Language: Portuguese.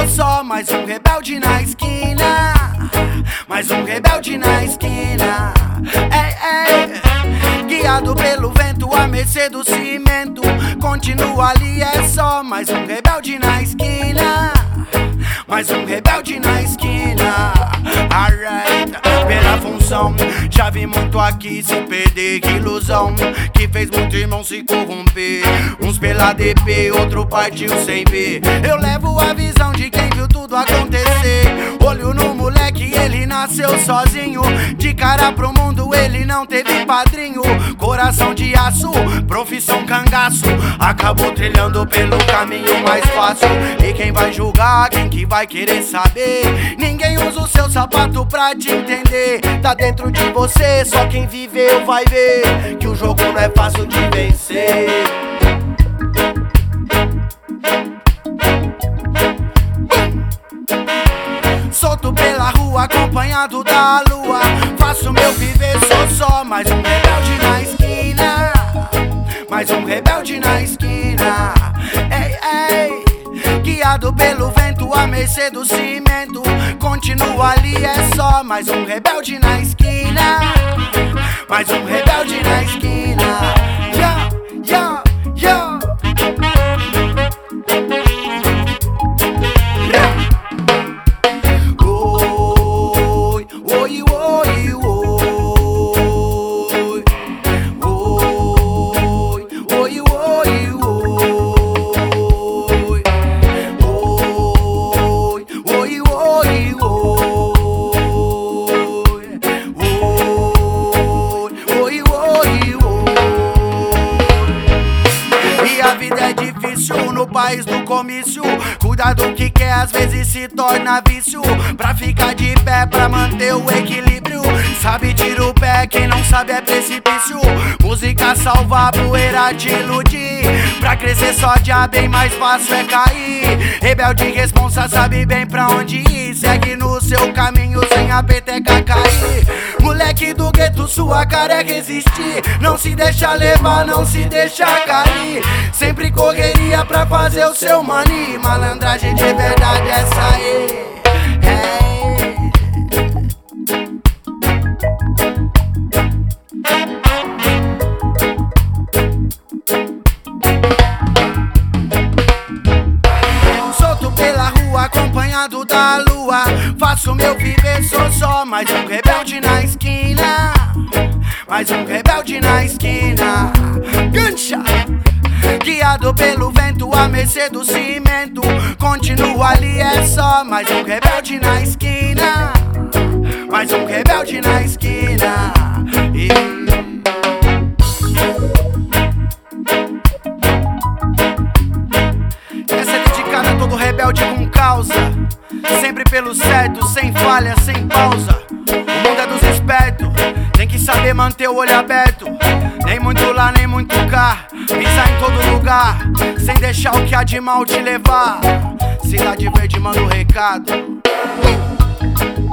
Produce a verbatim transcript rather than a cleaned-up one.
sou só mais um rebelde na esquina, mais um rebelde na esquina. Ei, ei, guiado pelo vento, à mercê do cimento. Continua ali, é só mais um rebelde na esquina, mais um rebelde na esquina. Alright, pela função, já vi muito aqui se perder. Que ilusão que fez muito irmão se corromper. Uns pela D P, outro partiu sem ver. Eu levo a visão de quem viu tudo acontecer. Olho no moleque, ele nasceu sozinho. De cara pro mundo, ele não teve padrinho. Coração de aço, profissão cangaço. Acabou trilhando pelo caminho mais fácil. E quem vai julgar, quem que vai querer saber? Ninguém usa o seu sapato pra te entender. Tá dentro de você, só quem viveu vai ver que o jogo não é fácil de vencer. Solto pela rua, acompanhado da lua. Faço meu viver, sou só mais um rebelde na esquina, mais um rebelde na esquina. Ei, ei, guiado pelo vento, à mercê do cimento. Continua ali, é só mais um rebelde na esquina, mais um rebelde na esquina. Yo, yo, yo. Oi, oi, oi, oi. Oi, oi, oi, oi. Oi, oi, oi, oi, oi. E a vida é difícil no país do comício. Cuidado que quer, às vezes se torna vício. Pra ficar de pé, pra manter o equilíbrio. Sabe, tira o pé, quem não sabe é precipício. Música salva a poeira te iludir. Pra crescer só dia bem mais fácil é cair. Rebelde responsa, sabe bem pra onde ir. Segue no seu caminho sem a peteca cair. Moleque do gueto, sua cara é resistir. Não se deixa levar, não se deixa cair. Sempre correria pra fazer o seu money. Malandragem de verdade é essa aí. Hey. Solto pela rua, acompanhado da lua. Faço meu viver, sou só mais um rebelde na esquina, mais um rebelde na esquina. Gancha, guiado pelo vento, à mercê do cimento. Continua ali, é só mais um rebelde na esquina, mais um rebelde na esquina. E... essa é dedicada a todo rebelde com causa. Sempre pelo certo, sem falha, sem pausa. O mundo é dos espertos, tem que saber manter o olho aberto. Nem muito lá, nem muito cá. Pisar em todo lugar, sem deixar o que há de mal te levar. Cidade Verde manda o recado.